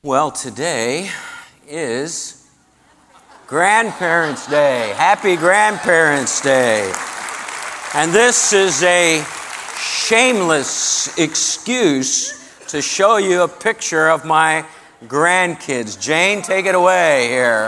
Well, today is Grandparents' Day. Happy Grandparents' Day. And this is a shameless excuse to show you a picture of my grandkids. Jane, take it away here.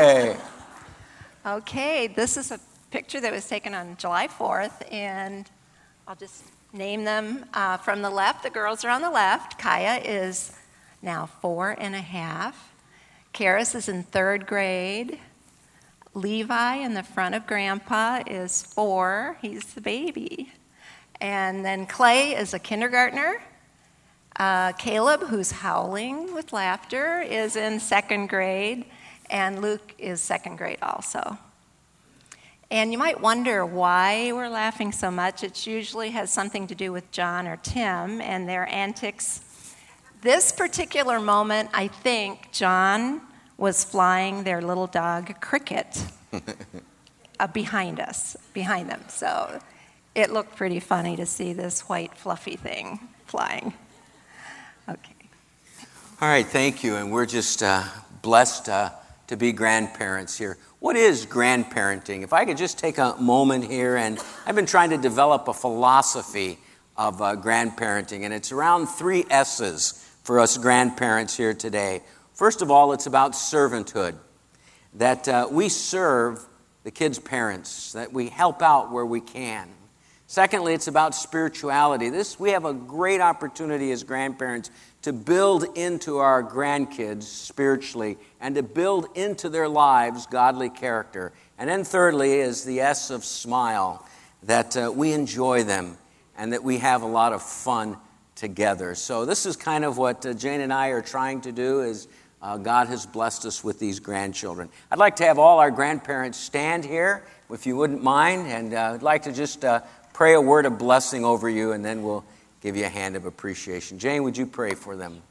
Okay, this is a picture that was taken on July 4th, and I'll just name them from the left. The girls are on the left. Kaya is now 4.5. Karis is in 3rd grade. Levi in the front of Grandpa is 4. He's the baby. And then Clay is a kindergartner. Caleb, who's howling with laughter, is in 2nd grade. And Luke is 2nd grade also. And you might wonder why we're laughing so much. It usually has something to do with John or Tim and their antics. This particular moment, I think John was flying their little dog Cricket behind them. So it looked pretty funny to see this white fluffy thing flying. Okay. All right, thank you. And we're just blessed to be grandparents here. What is grandparenting? If I could just take a moment here, and I've been trying to develop a philosophy of grandparenting, and it's around 3 S's for us grandparents here today. First of all, it's about servanthood, that we serve the kids' parents, that we help out where we can. Secondly, it's about spirituality. We have a great opportunity as grandparents to build into our grandkids spiritually and to build into their lives godly character. And then thirdly is the S of smile, that we enjoy them and that we have a lot of fun together. So this is kind of what Jane and I are trying to do, is God has blessed us with these grandchildren. I'd like to have all our grandparents stand here, if you wouldn't mind, and I'd like to just pray a word of blessing over you, and then we'll give you a hand of appreciation. Jane, would you pray for them?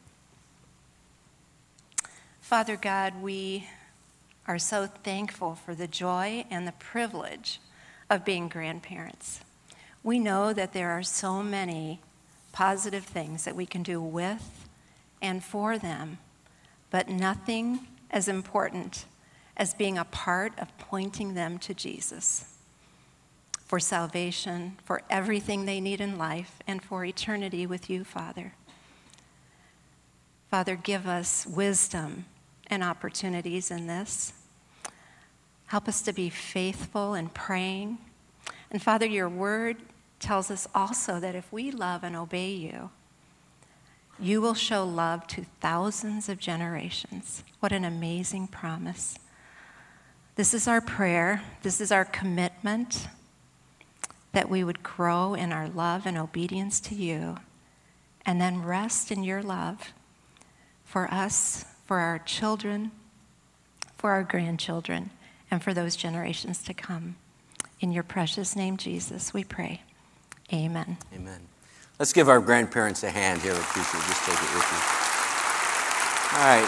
Father God, we are so thankful for the joy and the privilege of being grandparents. We know that there are so many positive things that we can do with and for them, but nothing as important as being a part of pointing them to Jesus for salvation, for everything they need in life, and for eternity with you, Father. Father, give us wisdom and opportunities in this. Help us to be faithful in praying. And Father, your word tells us also that if we love and obey you, you will show love to thousands of generations. What an amazing promise. This is our prayer. This is our commitment, that we would grow in our love and obedience to you, and then rest in your love for us, for our children, for our grandchildren, and for those generations to come. In your precious name, Jesus, we pray. Amen. Amen. Let's give our grandparents a hand here. Appreciate it. Just take it with you. All right.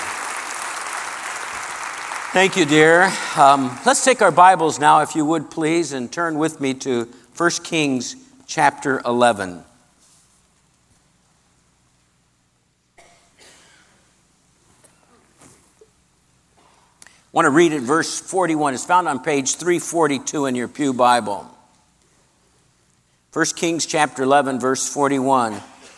Thank you, dear. Let's take our Bibles now, if you would, please, and turn with me to 1 Kings chapter 11. I want to read it, verse 41. It's found on page 342 in your pew Bible. 1 Kings chapter 11, verse 41.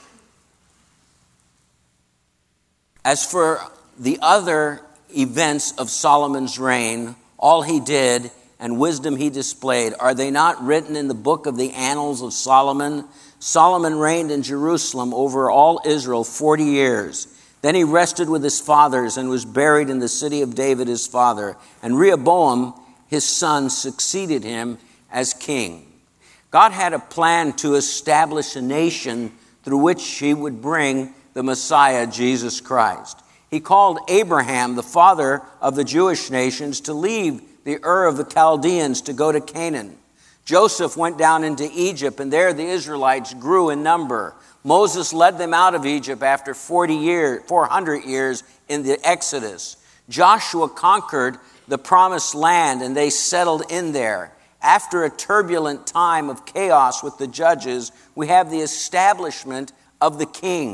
As for the other events of Solomon's reign, all he did and wisdom he displayed, are they not written in the book of the annals of Solomon? Solomon reigned in Jerusalem over all Israel 40 years. Then he rested with his fathers and was buried in the city of David his father. And Rehoboam, his son, succeeded him as king. God had a plan to establish a nation through which he would bring the Messiah, Jesus Christ. He called Abraham, the father of the Jewish nations, to leave the Ur of the Chaldeans to go to Canaan. Joseph went down into Egypt, and there the Israelites grew in number. Moses led them out of Egypt after 400 years in the Exodus. Joshua conquered the promised land, and they settled in there. After a turbulent time of chaos with the judges, we have the establishment of the kings.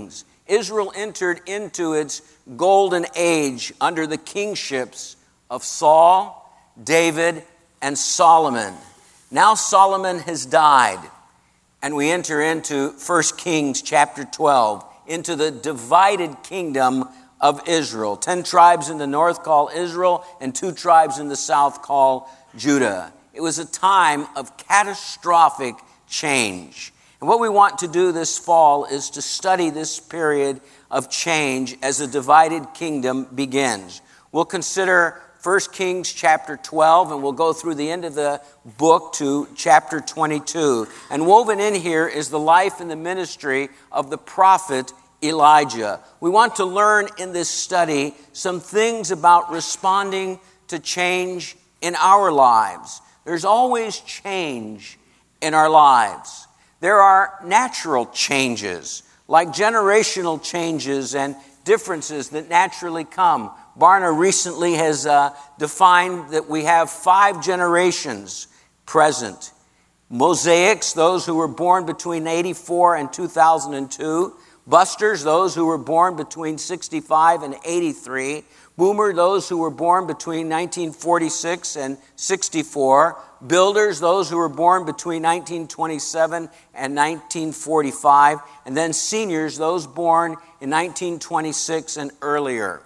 Israel entered into its golden age under the kingships of Saul, David, and Solomon. Now Solomon has died, and we enter into 1 Kings chapter 12, into the divided kingdom of Israel. 10 tribes in the north call Israel, and 2 tribes in the south call Judah. It was a time of catastrophic change. And what we want to do this fall is to study this period of change as the divided kingdom begins. We'll consider 1 Kings chapter 12, and we'll go through the end of the book to chapter 22. And woven in here is the life and the ministry of the prophet Elijah. We want to learn in this study some things about responding to change in our lives. There's always change in our lives. There are natural changes, like generational changes and differences that naturally come. Barna recently has defined that we have 5 generations present. Mosaics, those who were born between 84 and 2002. Busters, those who were born between 65 and 83. Boomer, those who were born between 1946 and 64. Builders, those who were born between 1927 and 1945. And then seniors, those born in 1926 and earlier.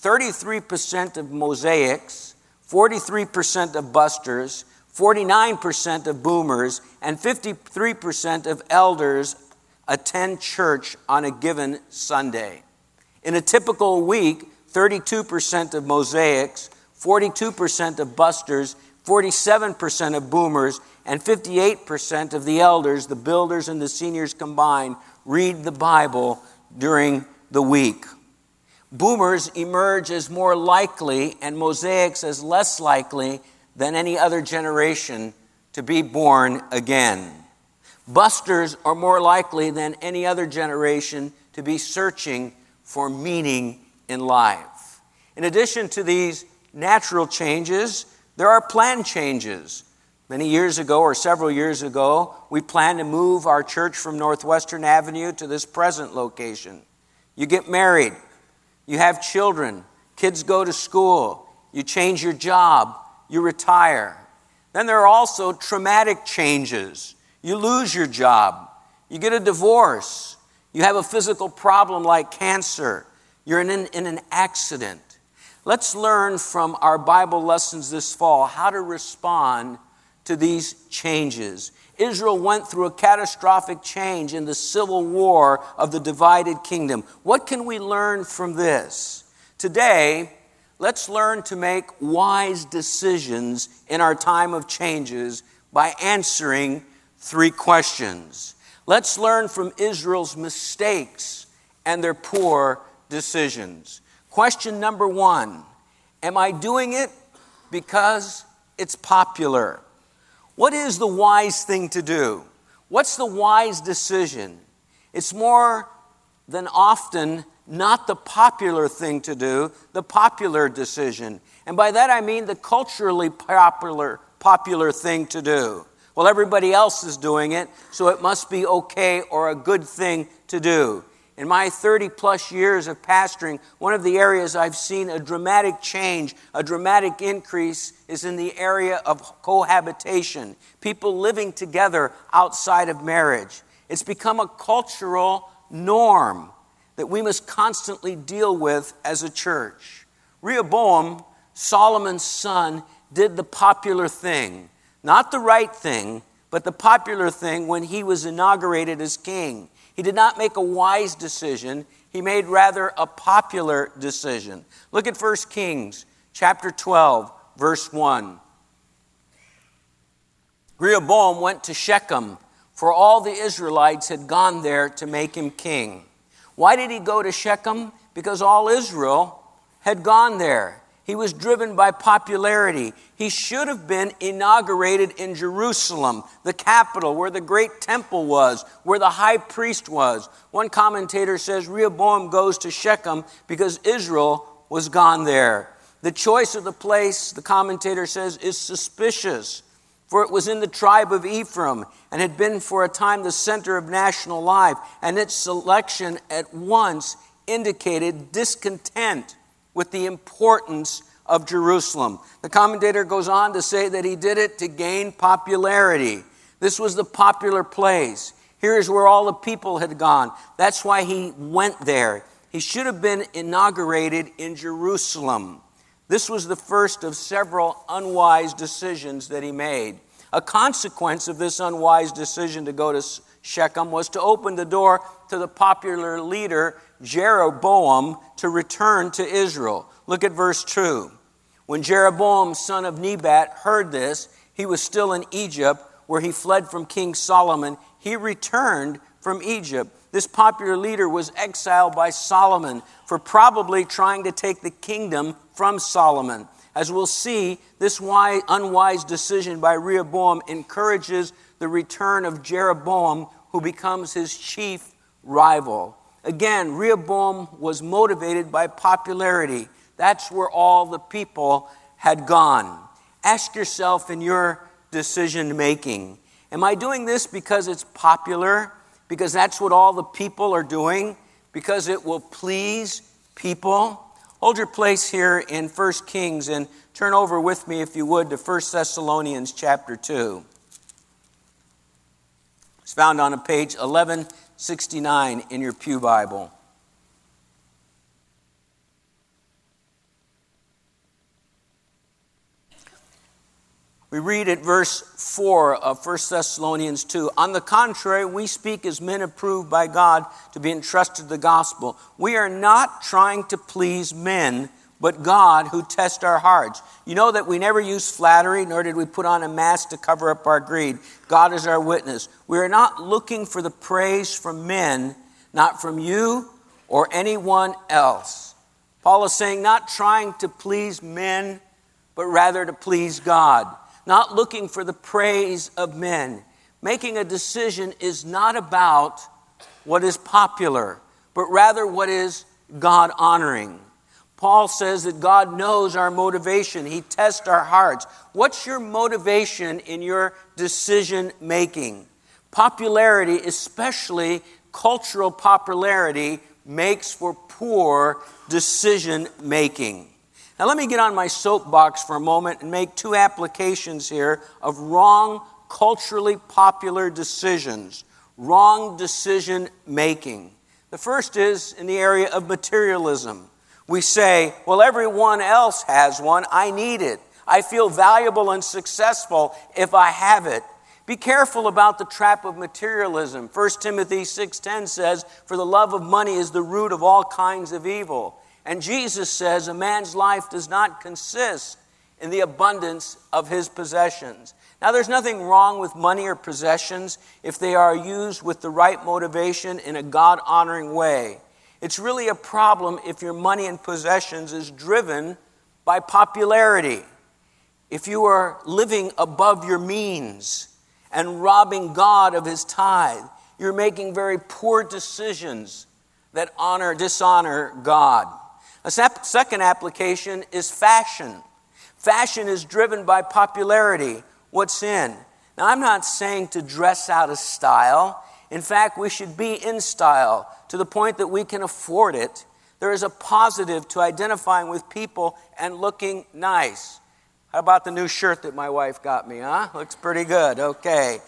33% of Mosaics, 43% of Busters, 49% of Boomers, and 53% of elders attend church on a given Sunday. In a typical week, 32% of Mosaics, 42% of Busters, 47% of Boomers, and 58% of the elders, the builders and the seniors combined, read the Bible during the week. Boomers emerge as more likely and Mosaics as less likely than any other generation to be born again. Busters are more likely than any other generation to be searching for meaning in life. In addition to these natural changes, there are planned changes. Many years ago, or several years ago, we planned to move our church from Northwestern Avenue to this present location. You get married, you have children, kids go to school, you change your job, you retire. Then there are also traumatic changes. You lose your job, you get a divorce, you have a physical problem like cancer, you're in an accident. Let's learn from our Bible lessons this fall how to respond to these changes. Israel went through a catastrophic change in the civil war of the divided kingdom. What can we learn from this? Today, let's learn to make wise decisions in our time of changes by answering 3 questions. Let's learn from Israel's mistakes and their poor decisions. Question number 1, am I doing it because it's popular? What is the wise thing to do? What's the wise decision? It's more than often not the popular thing to do, the popular decision. And by that I mean the culturally popular thing to do. Well, everybody else is doing it, so it must be okay or a good thing to do. In my 30-plus years of pastoring, one of the areas I've seen a dramatic change, a dramatic increase, is in the area of cohabitation, people living together outside of marriage. It's become a cultural norm that we must constantly deal with as a church. Rehoboam, Solomon's son, did the popular thing. Not the right thing, but the popular thing when he was inaugurated as king. He did not make a wise decision. He made rather a popular decision. Look at 1 Kings chapter 12, verse 1. Rehoboam went to Shechem, for all the Israelites had gone there to make him king. Why did he go to Shechem? Because all Israel had gone there. He was driven by popularity. He should have been inaugurated in Jerusalem, the capital, where the great temple was, where the high priest was. One commentator says Rehoboam goes to Shechem because Israel was gone there. The choice of the place, the commentator says, is suspicious. for it was in the tribe of Ephraim and had been for a time the center of national life, and its selection at once indicated discontent with the importance of Jerusalem. The commentator goes on to say that he did it to gain popularity. This was the popular place. Here's where all the people had gone. That's why he went there. He should have been inaugurated in Jerusalem. This was the first of several unwise decisions that he made. A consequence of this unwise decision to go to Shechem was to open the door to the popular leader Jeroboam to return to Israel. Look at verse 2. When Jeroboam, son of Nebat, heard this, he was still in Egypt, where he fled from King Solomon. He returned from Egypt. This popular leader was exiled by Solomon for probably trying to take the kingdom from Solomon. As we'll see, this unwise decision by Rehoboam encourages the return of Jeroboam, who becomes his chief rival. Again, Rehoboam was motivated by popularity. That's where all the people had gone. Ask yourself in your decision making, am I doing this because it's popular? Because that's what all the people are doing? Because it will please people? Hold your place here in 1 Kings and turn over with me, if you would, to 1 Thessalonians chapter 2. It's found on page 1169 in your Pew Bible. We read at verse 4 of 1 Thessalonians 2, on the contrary, we speak as men approved by God to be entrusted the gospel. We are not trying to please men, but God who tests our hearts. You know that we never use flattery, nor did we put on a mask to cover up our greed. God is our witness. We are not looking for the praise from men, not from you or anyone else. Paul is saying not trying to please men, but rather to please God. Not looking for the praise of men. Making a decision is not about what is popular, but rather what is God-honoring. Paul says that God knows our motivation. He tests our hearts. What's your motivation in your decision making? Popularity, especially cultural popularity, makes for poor decision making. Now let me get on my soapbox for a moment and make two applications here of wrong, culturally popular decisions, wrong decision making. The first is in the area of materialism. We say, well, everyone else has one. I need it. I feel valuable and successful if I have it. Be careful about the trap of materialism. 1 Timothy 6:10 says, for the love of money is the root of all kinds of evil. And Jesus says a man's life does not consist in the abundance of his possessions. Now, there's nothing wrong with money or possessions if they are used with the right motivation in a God-honoring way. It's really a problem if your money and possessions is driven by popularity. If you are living above your means and robbing God of his tithe, you're making very poor decisions that dishonor God. A second application is fashion. Fashion is driven by popularity. What's in? Now, I'm not saying to dress out of style. In fact, we should be in style to the point that we can afford it. There is a positive to identifying with people and looking nice. How about the new shirt that my wife got me, huh? Looks pretty good. Okay.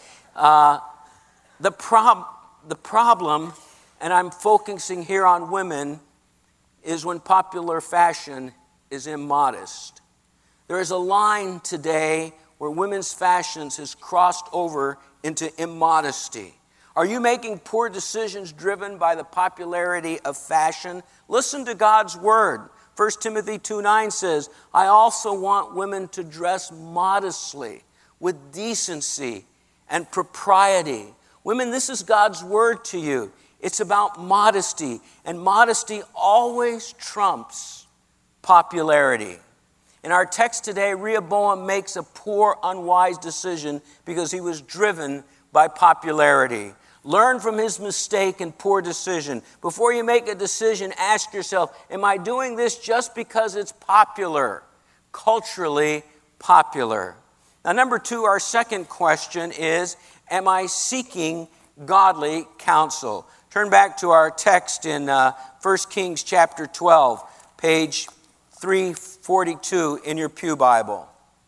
The problem, and I'm focusing here on women, is when popular fashion is immodest. There is a line today where women's fashions has crossed over into immodesty. Are you making poor decisions driven by the popularity of fashion? Listen to God's word. 1 Timothy 2:9 says, I also want women to dress modestly, with decency and propriety. Women, this is God's word to you. It's about modesty, and modesty always trumps popularity. In our text today, Rehoboam makes a poor, unwise decision because he was driven by popularity. Learn from his mistake and poor decision. Before you make a decision, ask yourself, am I doing this just because it's popular, culturally popular? Now, number 2, our second question is, am I seeking godly counsel? Turn back to our text in 1 Kings chapter 12, page 342 in your pew Bible.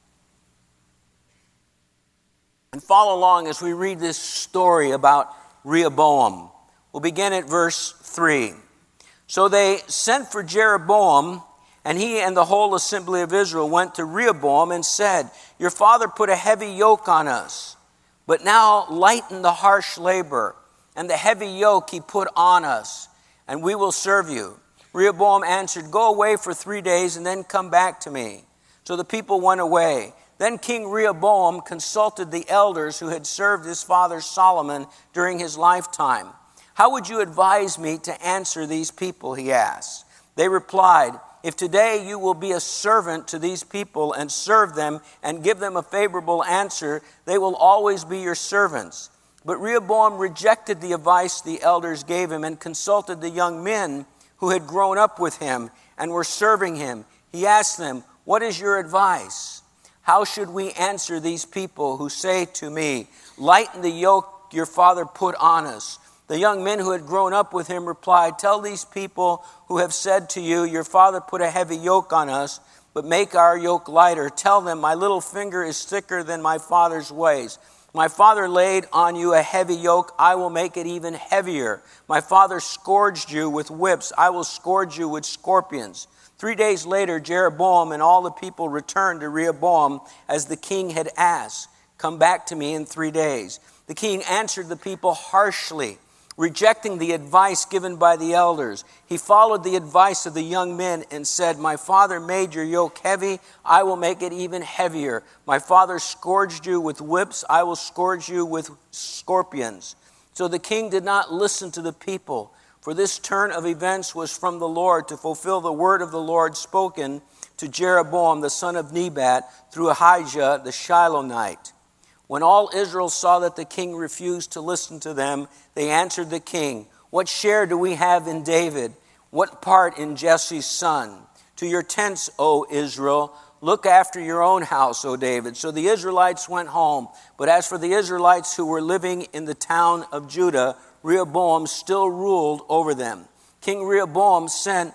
And follow along as we read this story about Rehoboam. We'll begin at verse 3. So they sent for Jeroboam, and he and the whole assembly of Israel went to Rehoboam and said, "Your father put a heavy yoke on us, but now lighten the harsh labor and the heavy yoke he put on us, and we will serve you." Rehoboam answered, "Go away for 3 days and then come back to me." So the people went away. Then King Rehoboam consulted the elders who had served his father Solomon during his lifetime. "How would you advise me to answer these people?" he asked. They replied, "If today you will be a servant to these people and serve them and give them a favorable answer, they will always be your servants." But Rehoboam rejected the advice the elders gave him and consulted the young men who had grown up with him and were serving him. He asked them, "What is your advice? How should we answer these people who say to me, 'Lighten the yoke your father put on us'?" The young men who had grown up with him replied, "Tell these people who have said to you, 'Your father put a heavy yoke on us, but make our yoke lighter.' Tell them, 'My little finger is thicker than my father's ways. My father laid on you a heavy yoke. I will make it even heavier. My father scourged you with whips. I will scourge you with scorpions." 3 days later, Jeroboam and all the people returned to Rehoboam as the king had asked. "Come back to me in 3 days." The king answered the people harshly, rejecting the advice given by the elders. He followed the advice of the young men and said, "My father made your yoke heavy. I will make it even heavier. My father scourged you with whips. I will scourge you with scorpions." So the king did not listen to the people, for this turn of events was from the Lord to fulfill the word of the Lord spoken to Jeroboam the son of Nebat through Ahijah the Shilonite. When all Israel saw that the king refused to listen to them, they answered the king, "What share do we have in David? What part in Jesse's son? To your tents, O Israel. Look after your own house, O David." So the Israelites went home. But as for the Israelites who were living in the town of Judah, Rehoboam still ruled over them. King Rehoboam sent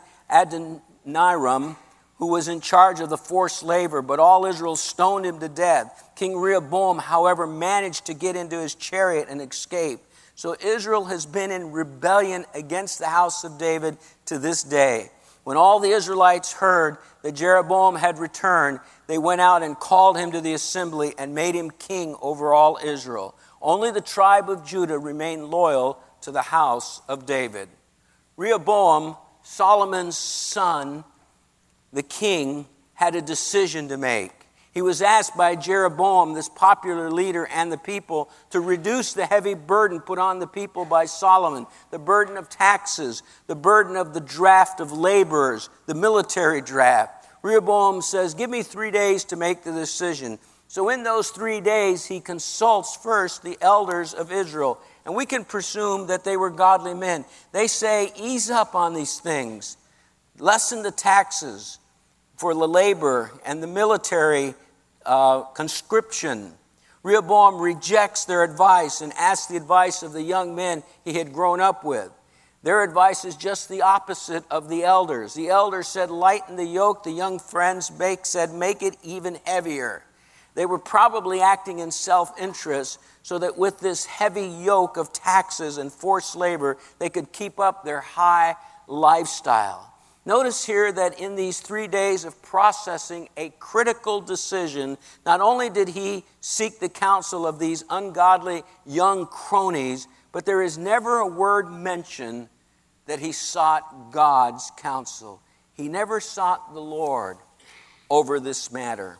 Adoniram, who was in charge of the forced labor, but all Israel stoned him to death. King Rehoboam, however, managed to get into his chariot and escape. So Israel has been in rebellion against the house of David to this day. When all the Israelites heard that Jeroboam had returned, they went out and called him to the assembly and made him king over all Israel. Only the tribe of Judah remained loyal to the house of David. Rehoboam, Solomon's son, the king, had a decision to make. He was asked by Jeroboam, this popular leader, and the people to reduce the heavy burden put on the people by Solomon, the burden of taxes, the burden of the draft of laborers, the military draft. Rehoboam says, "Give me 3 days to make the decision." So in those 3 days, he consults first the elders of Israel. And we can presume that they were godly men. They say, ease up on these things. Lessen the taxes for the labor and the military conscription. Rehoboam rejects their advice and asks the advice of the young men he had grown up with. Their advice is just the opposite of the elders. The elders said, "Lighten the yoke." The young friends said, "Make it even heavier." They were probably acting in self-interest so that with this heavy yoke of taxes and forced labor, they could keep up their high lifestyle. Notice here that in these 3 days of processing a critical decision, not only did he seek the counsel of these ungodly young cronies, but there is never a word mentioned that he sought God's counsel. He never sought the Lord over this matter.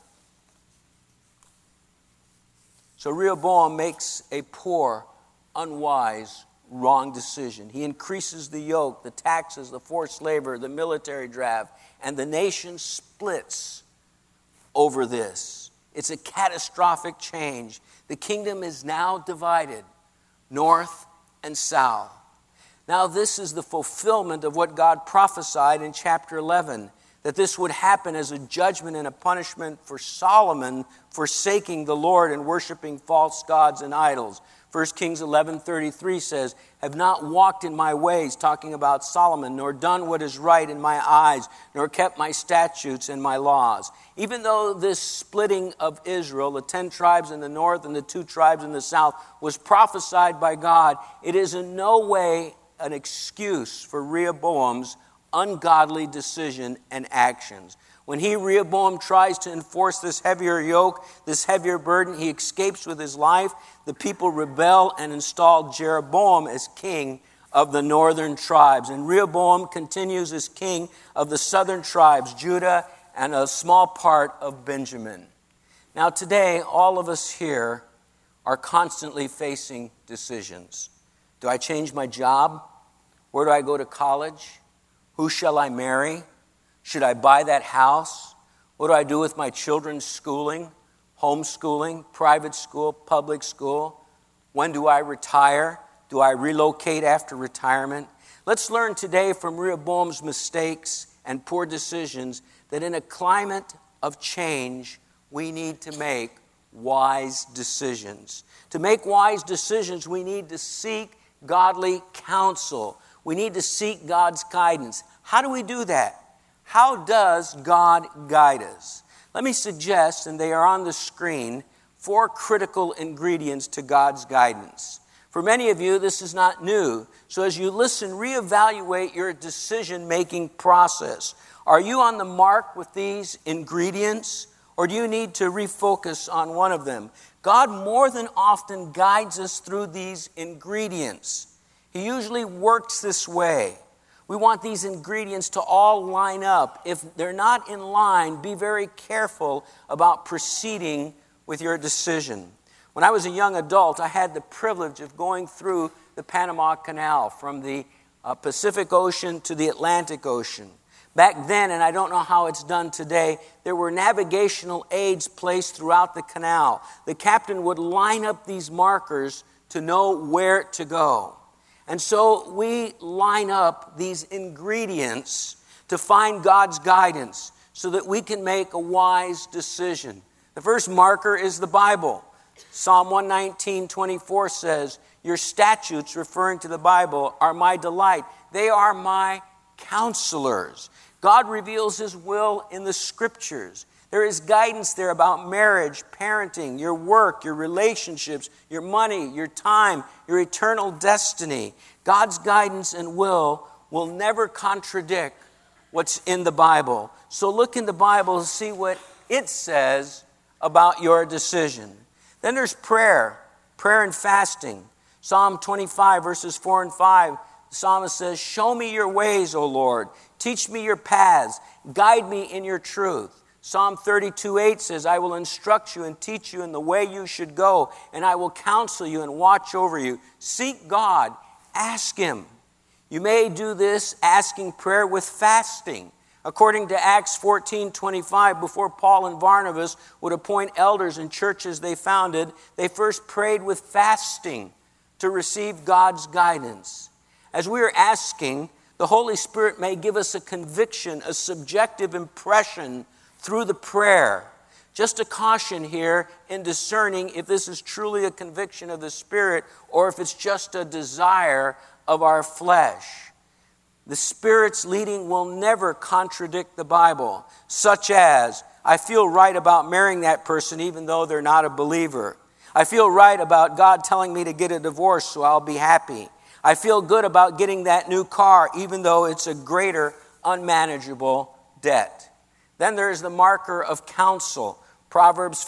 So Rehoboam makes a poor, unwise, wrong decision. He increases the yoke, the taxes, the forced labor, the military draft, and the nation splits over this. It's a catastrophic change. The kingdom is now divided, north and south. Now this is the fulfillment of what God prophesied in chapter 11, that this would happen as a judgment and a punishment for Solomon forsaking the Lord and worshiping false gods and idols. 1 Kings 11:33 says, have not walked in my ways, talking about Solomon, nor done what is right in my eyes, nor kept my statutes and my laws. Even though this splitting of Israel, the 10 tribes in the north and the 2 tribes in the south, was prophesied by God, it is in no way an excuse for Rehoboam's ungodly decision and actions. When Rehoboam tries to enforce this heavier yoke, this heavier burden, he escapes with his life. The people rebel and install Jeroboam as king of the northern tribes. And Rehoboam continues as king of the southern tribes, Judah and a small part of Benjamin. Now today, all of us here are constantly facing decisions. Do I change my job? Where do I go to college? Who shall I marry? Should I buy that house? What do I do with my children's schooling, homeschooling, private school, public school? When do I retire? Do I relocate after retirement? Let's learn today from Rehoboam's mistakes and poor decisions that in a climate of change, we need to make wise decisions. To make wise decisions, we need to seek godly counsel. We need to seek God's guidance. How do we do that? How does God guide us? Let me suggest, and they are on the screen, 4 critical ingredients to God's guidance. For many of you, this is not new. So as you listen, reevaluate your decision-making process. Are you on the mark with these ingredients, or do you need to refocus on one of them? God more than often guides us through these ingredients. He usually works this way. We want these ingredients to all line up. If they're not in line, be very careful about proceeding with your decision. When I was a young adult, I had the privilege of going through the Panama Canal from the Pacific Ocean to the Atlantic Ocean. Back then, and I don't know how it's done today, there were navigational aids placed throughout the canal. The captain would line up these markers to know where to go. And so we line up these ingredients to find God's guidance so that we can make a wise decision. The first marker is the Bible. Psalm 119:24 says, your statutes, referring to the Bible, are my delight. They are my counselors. God reveals his will in the scriptures. There is guidance there about marriage, parenting, your work, your relationships, your money, your time, your eternal destiny. God's guidance and will never contradict what's in the Bible. So look in the Bible to see what it says about your decision. Then there's prayer and fasting. Psalm 25, verses 4 and 5, the psalmist says, show me your ways, O Lord. Teach me your paths. Guide me in your truth. Psalm 32:8 says, I will instruct you and teach you in the way you should go, and I will counsel you and watch over you. Seek God. Ask him. You may do this asking prayer with fasting. According to Acts 14:25, before Paul and Barnabas would appoint elders in churches they founded, they first prayed with fasting to receive God's guidance. As we are asking, the Holy Spirit may give us a conviction, a subjective impression through the prayer. Just a caution here in discerning if this is truly a conviction of the Spirit or if it's just a desire of our flesh. The Spirit's leading will never contradict the Bible, such as, I feel right about marrying that person even though they're not a believer. I feel right about God telling me to get a divorce, so I'll be happy. I feel good about getting that new car even though it's a greater unmanageable debt. Then there's the marker of counsel. Proverbs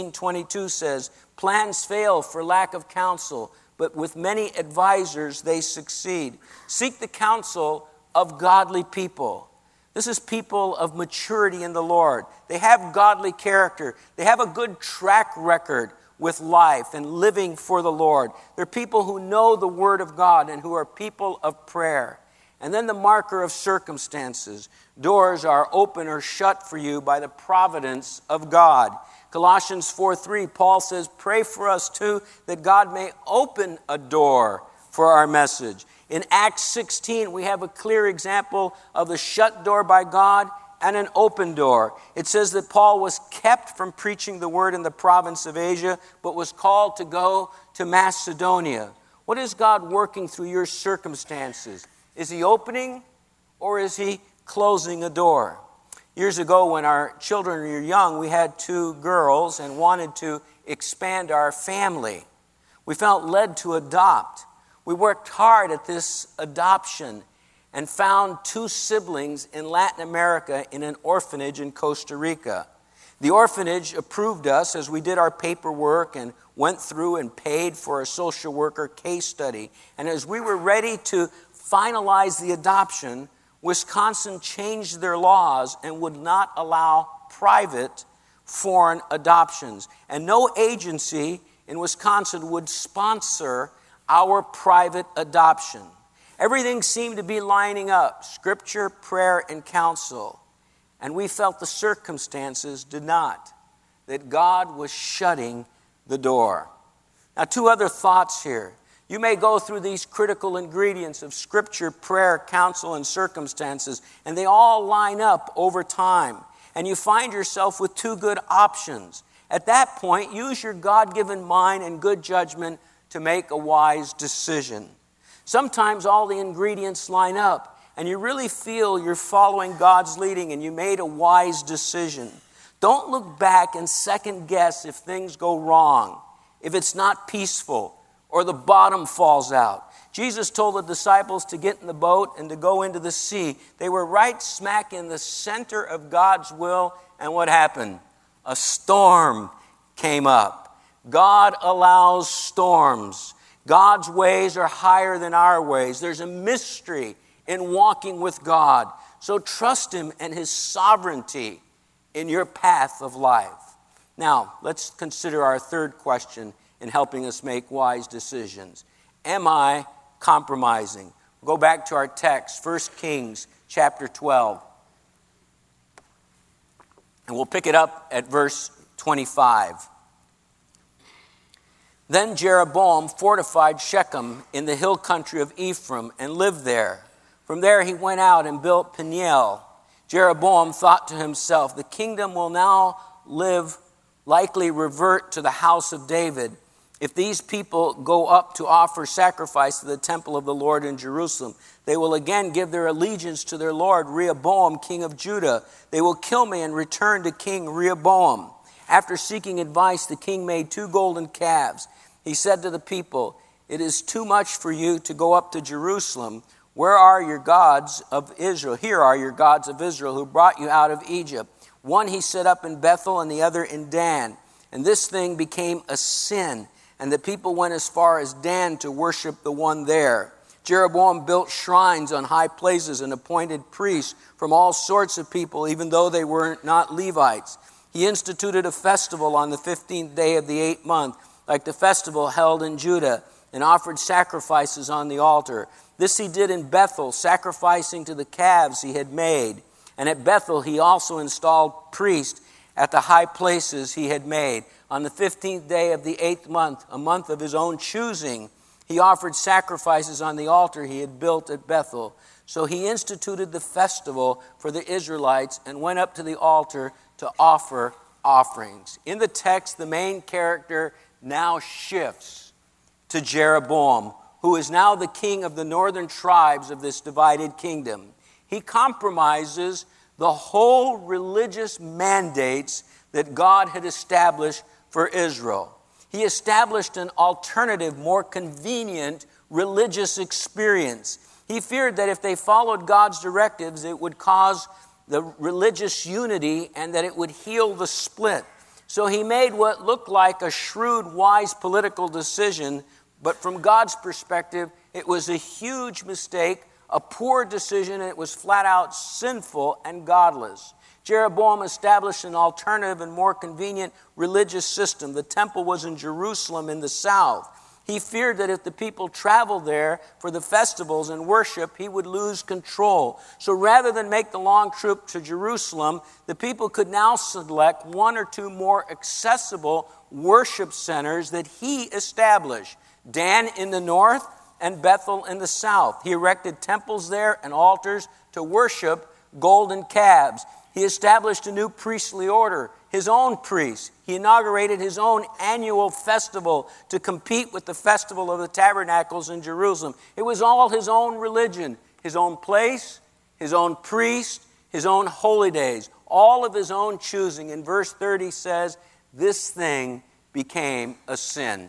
15:22 says, plans fail for lack of counsel, but with many advisors they succeed. Seek the counsel of godly people. This is people of maturity in the Lord. They have godly character. They have a good track record with life and living for the Lord. They're people who know the Word of God and who are people of prayer. And then the marker of circumstances. Doors are open or shut for you by the providence of God. Colossians 4:3, Paul says, pray for us too, that God may open a door for our message. In Acts 16, we have a clear example of the shut door by God and an open door. It says that Paul was kept from preaching the word in the province of Asia, but was called to go to Macedonia. What is God working through your circumstances? Is he opening or is he closing a door? Years ago, when our children were young, we had 2 girls and wanted to expand our family. We felt led to adopt. We worked hard at this adoption and found 2 siblings in Latin America in an orphanage in Costa Rica. The orphanage approved us as we did our paperwork and went through and paid for a social worker case study. And as we were ready to finalize the adoption, Wisconsin changed their laws and would not allow private foreign adoptions. And no agency in Wisconsin would sponsor our private adoption. Everything seemed to be lining up, scripture, prayer, and counsel. And we felt the circumstances did not, that God was shutting the door. Now, 2 other thoughts here. You may go through these critical ingredients of scripture, prayer, counsel, and circumstances, and they all line up over time. And you find yourself with 2 good options. At that point, use your God-given mind and good judgment to make a wise decision. Sometimes all the ingredients line up, and you really feel you're following God's leading and you made a wise decision. Don't look back and second guess if things go wrong, if it's not peaceful, or the bottom falls out. Jesus told the disciples to get in the boat and to go into the sea. They were right smack in the center of God's will, and what happened? A storm came up. God allows storms. God's ways are higher than our ways. There's a mystery in walking with God. So trust him and his sovereignty in your path of life. Now, let's consider our third question in helping us make wise decisions. Am I compromising? Go back to our text, 1 Kings chapter 12. And we'll pick it up at verse 25. Then Jeroboam fortified Shechem in the hill country of Ephraim and lived there. From there he went out and built Peniel. Jeroboam thought to himself, the kingdom will now likely revert to the house of David. If these people go up to offer sacrifice to the temple of the Lord in Jerusalem, they will again give their allegiance to their Lord, Rehoboam, king of Judah. They will kill me and return to King Rehoboam. After seeking advice, the king made 2 golden calves. He said to the people, it is too much for you to go up to Jerusalem. Where are your gods of Israel? Here are your gods of Israel who brought you out of Egypt. One he set up in Bethel and the other in Dan. And this thing became a sin. And the people went as far as Dan to worship the one there. Jeroboam built shrines on high places and appointed priests from all sorts of people, even though they were not Levites. He instituted a festival on the 15th day of the 8th month, like the festival held in Judah, and offered sacrifices on the altar. This he did in Bethel, sacrificing to the calves he had made. And at Bethel he also installed priests at the high places he had made. On the 15th day of the 8th month, a month of his own choosing, he offered sacrifices on the altar he had built at Bethel. So he instituted the festival for the Israelites and went up to the altar to offer offerings. In the text, the main character now shifts to Jeroboam, who is now the king of the northern tribes of this divided kingdom. He compromises the whole religious mandates that God had established for Israel. He established an alternative, more convenient religious experience. He feared that if they followed God's directives, it would cause the religious unity and that it would heal the split. So he made what looked like a shrewd, wise political decision, but from God's perspective, it was a huge mistake, a poor decision, and it was flat out sinful and godless. Jeroboam established an alternative and more convenient religious system. The temple was in Jerusalem in the south. He feared that if the people traveled there for the festivals and worship, he would lose control. So rather than make the long trip to Jerusalem, the people could now select 1 or 2 more accessible worship centers that he established. Dan in the north and Bethel in the south. He erected temples there and altars to worship golden calves. He established a new priestly order, his own priests. He inaugurated his own annual festival to compete with the festival of the tabernacles in Jerusalem. It was all his own religion, his own place, his own priest, his own holy days, all of his own choosing. And verse 30 says, this thing became a sin.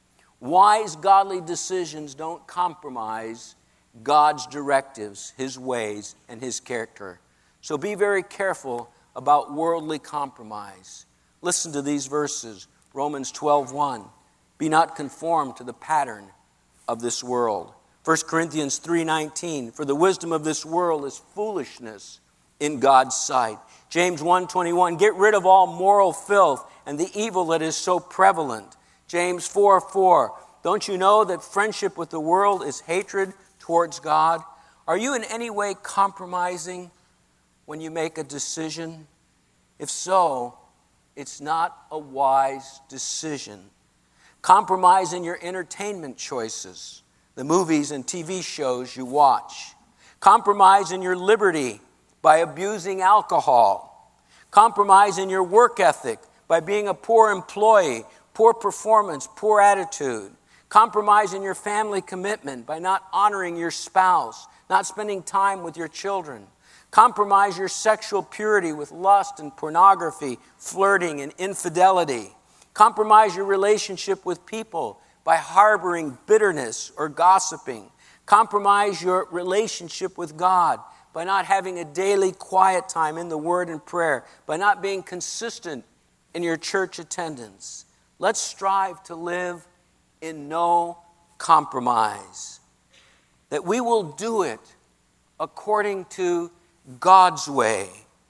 Wise, godly decisions don't compromise God's directives, his ways, and his character. So be very careful about worldly compromise. Listen to these verses. Romans 12:1. Be not conformed to the pattern of this world. 1 Corinthians 3:19. For the wisdom of this world is foolishness in God's sight. James 1:21. Get rid of all moral filth and the evil that is so prevalent. James 4:4. Don't you know that friendship with the world is hatred towards God? Are you in any way compromising when you make a decision? If so, it's not a wise decision. Compromise in your entertainment choices, the movies and TV shows you watch. Compromise in your liberty by abusing alcohol. Compromise in your work ethic by being a poor employee, poor performance, poor attitude. Compromise in your family commitment by not honoring your spouse, not spending time with your children. Compromise your sexual purity with lust and pornography, flirting and infidelity. Compromise your relationship with people by harboring bitterness or gossiping. Compromise your relationship with God by not having a daily quiet time in the Word and prayer, by not being consistent in your church attendance. Let's strive to live in no compromise. That we will do it according to God's way.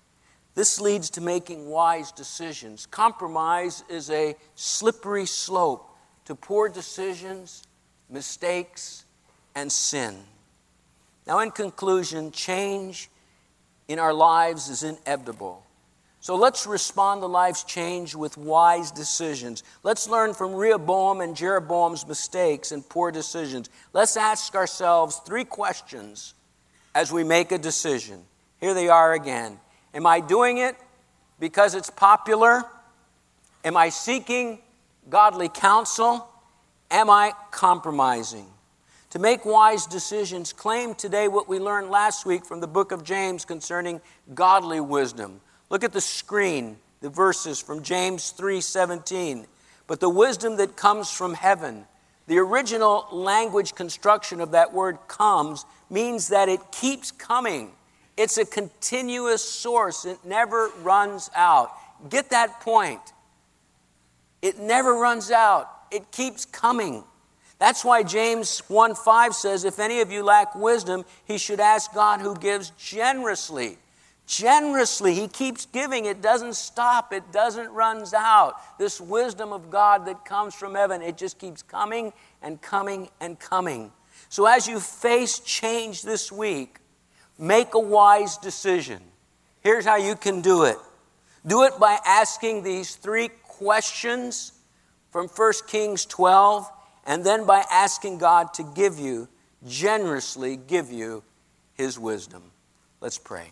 This leads to making wise decisions. Compromise is a slippery slope to poor decisions, mistakes, and sin. Now, in conclusion, change in our lives is inevitable. So let's respond to life's change with wise decisions. Let's learn from Rehoboam and Jeroboam's mistakes and poor decisions. Let's ask ourselves 3 questions as we make a decision. Here they are again. Am I doing it because it's popular? Am I seeking godly counsel? Am I compromising? To make wise decisions, claim today what we learned last week from the book of James concerning godly wisdom. Look at the screen, the verses from James 3:17. But the wisdom that comes from heaven, the original language construction of that word comes means that it keeps coming. It's a continuous source. It never runs out. Get that point. It never runs out. It keeps coming. That's why James 1:5 says, if any of you lack wisdom, he should ask God who gives generously. Generously, he keeps giving. It doesn't stop. It doesn't run out. This wisdom of God that comes from heaven, it just keeps coming and coming and coming. So as you face change this week, make a wise decision. Here's how you can do it. Do it by asking these 3 questions from 1 Kings 12, and then by asking God to generously give you his wisdom. Let's pray.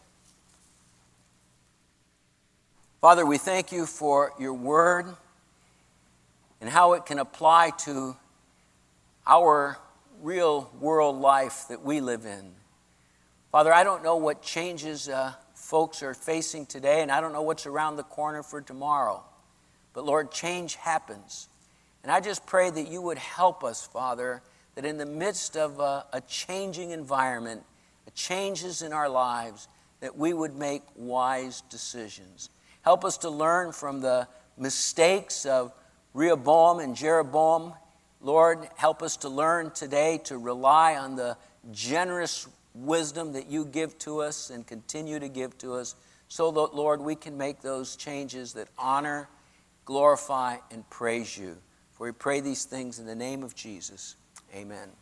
Father, we thank you for your word and how it can apply to our real world life that we live in. Father, I don't know what changes folks are facing today, and I don't know what's around the corner for tomorrow. But Lord, change happens. And I just pray that you would help us, Father, that in the midst of a changing environment, changes in our lives, that we would make wise decisions. Help us to learn from the mistakes of Rehoboam and Jeroboam. Lord, help us to learn today to rely on the generous wisdom that you give to us and continue to give to us, so that, Lord, we can make those changes that honor, glorify, and praise you. For we pray these things in the name of Jesus. Amen.